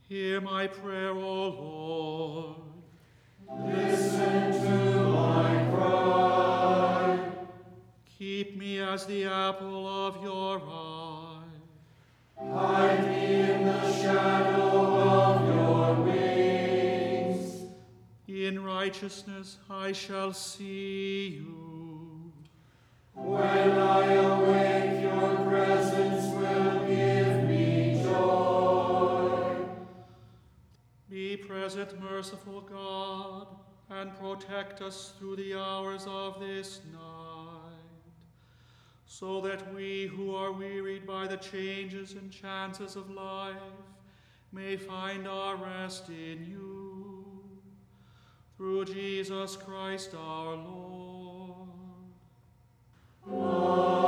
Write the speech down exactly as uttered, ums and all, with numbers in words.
Hear my prayer, O Lord. Listen to my cry. Keep me as the apple of your eye. Hide me in the shadow of your wings. In righteousness I shall see you. When I awake, your presence will give me joy. Be present, merciful God, and protect us through the hours of this night, so that we who are wearied by the changes and chances of life may find our rest in you. Through Jesus Christ our Lord. Amen.